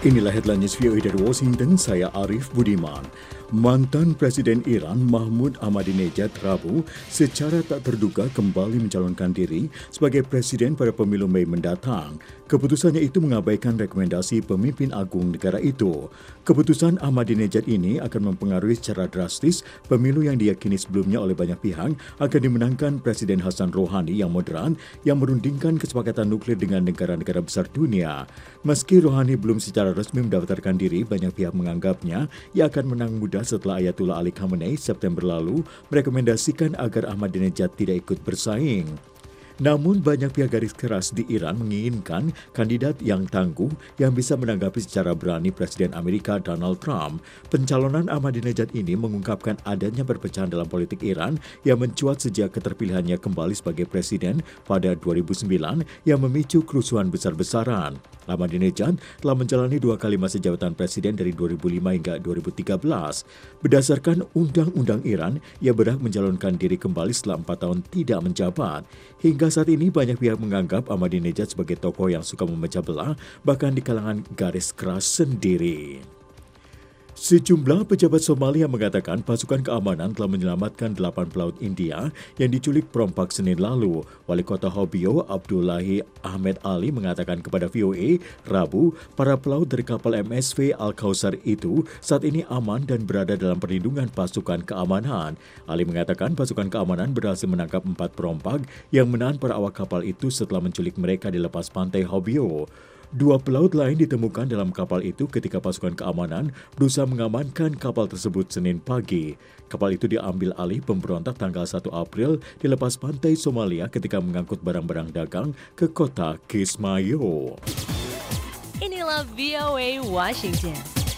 Inilah headline news VOA dari Washington, saya Arif Budiman. Mantan Presiden Iran Mahmud Ahmadinejad Rabu secara tak terduga kembali mencalonkan diri sebagai presiden pada pemilu Mei mendatang. Keputusannya itu mengabaikan rekomendasi pemimpin agung negara itu. Keputusan Ahmadinejad ini akan mempengaruhi secara drastis pemilu yang diyakini sebelumnya oleh banyak pihak akan dimenangkan Presiden Hassan Rouhani yang moderat yang merundingkan kesepakatan nuklir dengan negara-negara besar dunia. Meski Rouhani belum secara resmi mendaftarkan diri, banyak pihak menganggapnya ia akan menang mudah setelah Ayatullah Ali Khamenei September lalu merekomendasikan agar Ahmadinejad tidak ikut bersaing. Namun banyak pihak garis keras di Iran menginginkan kandidat yang tangguh yang bisa menanggapi secara berani Presiden Amerika Donald Trump. Pencalonan Ahmadinejad ini mengungkapkan adanya perpecahan dalam politik Iran yang mencuat sejak keterpilihannya kembali sebagai presiden pada 2009 yang memicu kerusuhan besar-besaran. Ahmadinejad telah menjalani 2 kali masa jabatan presiden dari 2005 hingga 2013. Berdasarkan Undang-Undang Iran, ia berhak mencalonkan diri kembali setelah 4 tahun tidak menjabat. Hingga saat ini banyak pihak menganggap Ahmadinejad sebagai tokoh yang suka memecah belah, bahkan di kalangan garis keras sendiri. Sejumlah pejabat Somalia mengatakan pasukan keamanan telah menyelamatkan 8 pelaut India yang diculik perompak Senin lalu. Wali Kota Hobyo, Abdullahi Ahmed Ali mengatakan kepada VOA Rabu, para pelaut dari kapal MSV Al-Kausar itu saat ini aman dan berada dalam perlindungan pasukan keamanan. Ali mengatakan pasukan keamanan berhasil menangkap 4 perompak yang menahan para awak kapal itu setelah menculik mereka di lepas pantai Hobyo. 2 pelaut lain ditemukan dalam kapal itu ketika pasukan keamanan berusaha mengamankan kapal tersebut Senin pagi. Kapal itu diambil alih pemberontak tanggal 1 April di lepas pantai Somalia ketika mengangkut barang-barang dagang ke kota Kismayo. Inilah VOA Washington.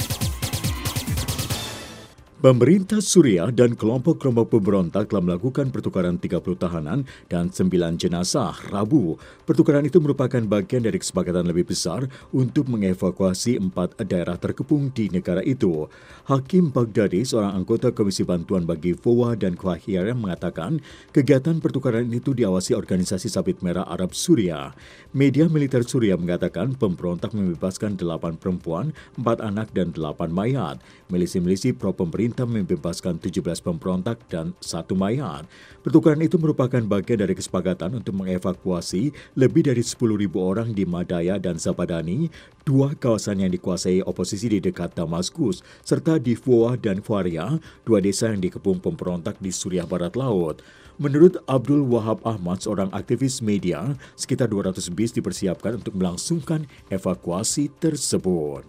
Pemerintah Suriah dan kelompok-kelompok pemberontak telah melakukan pertukaran 30 tahanan dan 9 jenazah Rabu. Pertukaran itu merupakan bagian dari kesepakatan lebih besar untuk mengevakuasi 4 daerah terkepung di negara itu. Hakim Baghdadi, seorang anggota Komisi Bantuan bagi VOA dan Kwahir, mengatakan kegiatan pertukaran itu diawasi Organisasi Sabit Merah Arab Suriah. Media militer Suriah mengatakan pemberontak membebaskan 8 perempuan, 4 anak dan 8 mayat. Milisi-milisi pro-pemerintah membebaskan 17 pemberontak dan 1 mayat. Pertukaran itu merupakan bagian dari kesepakatan untuk mengevakuasi lebih dari 10.000 orang di Madaya dan Zabadani, 2 kawasan yang dikuasai oposisi di dekat Damaskus, serta di Foa dan Faria, 2 desa yang dikepung pemberontak di Suriah Barat Laut. Menurut Abdul Wahab Ahmad, seorang aktivis media, sekitar 200 bis dipersiapkan untuk melangsungkan evakuasi tersebut.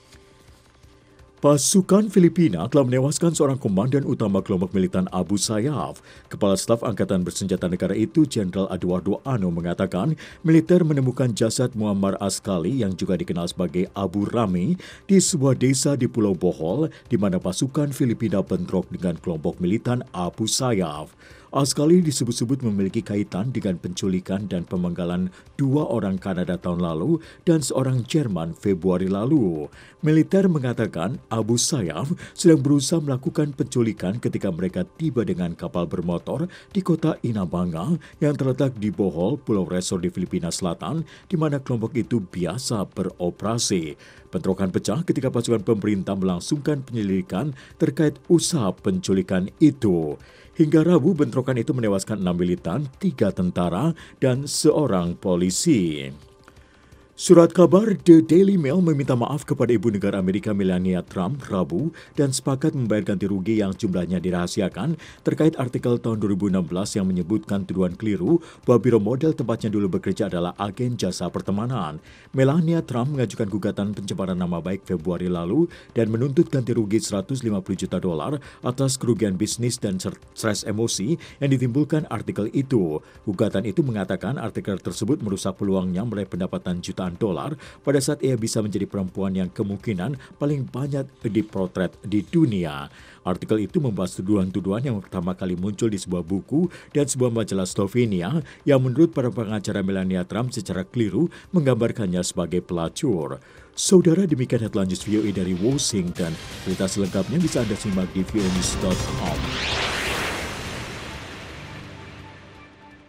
Pasukan Filipina telah menewaskan seorang komandan utama kelompok militan Abu Sayyaf. Kepala Staf Angkatan Bersenjata Negara itu, Jenderal Eduardo Ano, mengatakan militer menemukan jasad Muammar Askali yang juga dikenal sebagai Abu Rami di sebuah desa di Pulau Bohol di mana pasukan Filipina bentrok dengan kelompok militan Abu Sayyaf. Askali disebut-sebut memiliki kaitan dengan penculikan dan pemenggalan 2 orang Kanada tahun lalu dan seorang Jerman Februari lalu. Militer mengatakan Abu Sayyaf sedang berusaha melakukan penculikan ketika mereka tiba dengan kapal bermotor di kota Inabanga yang terletak di Bohol, Pulau Resor di Filipina Selatan, di mana kelompok itu biasa beroperasi. Bentrokan pecah ketika pasukan pemerintah melangsungkan penyelidikan terkait usaha penculikan itu. Hingga Rabu, bentrokan itu menewaskan 6 militan, 3 tentara, dan 1 polisi. Surat kabar The Daily Mail meminta maaf kepada ibu negara Amerika Melania Trump Rabu dan sepakat membayar ganti rugi yang jumlahnya dirahasiakan terkait artikel tahun 2016 yang menyebutkan tuduhan keliru bahwa biro model tempatnya dulu bekerja adalah agen jasa pertemanan. Melania Trump mengajukan gugatan pencemaran nama baik Februari lalu dan menuntut ganti rugi $150 juta atas kerugian bisnis dan stres emosi yang ditimbulkan artikel itu. Gugatan itu mengatakan artikel tersebut merusak peluangnya meraih pendapatan jutaan dolar pada saat ia bisa menjadi perempuan yang kemungkinan paling banyak dipotret di dunia. Artikel itu membahas tuduhan-tuduhan yang pertama kali muncul di sebuah buku dan sebuah majalah Slovenia yang menurut para pengacara Melania Trump secara keliru menggambarkannya sebagai pelacur. Saudara, demikian headline news VOA dari Washington. Berita selengkapnya bisa Anda simak di voanews.com.